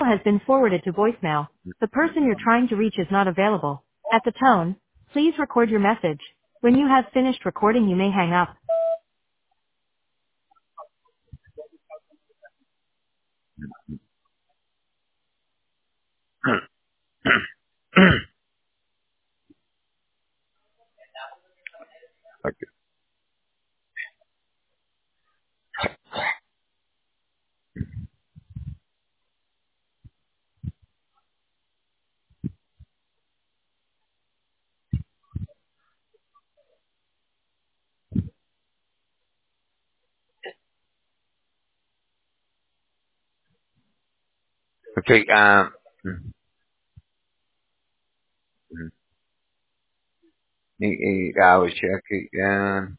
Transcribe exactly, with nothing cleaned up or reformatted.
has been forwarded to voicemail. The person you're trying to reach is not available. At the tone, please record your message. When you have finished recording, you may hang up. Okay. Okay. Um. Eight hours check again.